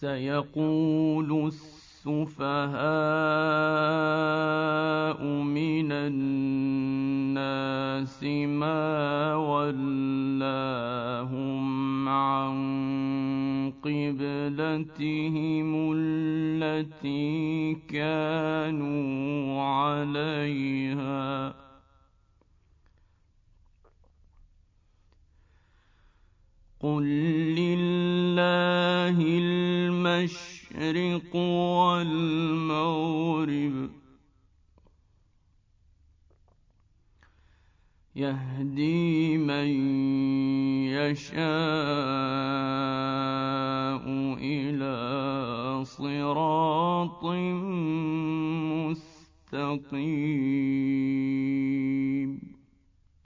سيقول السفهاء من الناس ما ولاهم عن قبلتهم التي كانوا عليها قل لله المشرق والمغرب يهدي من يشاء إلى صراط مستقيم.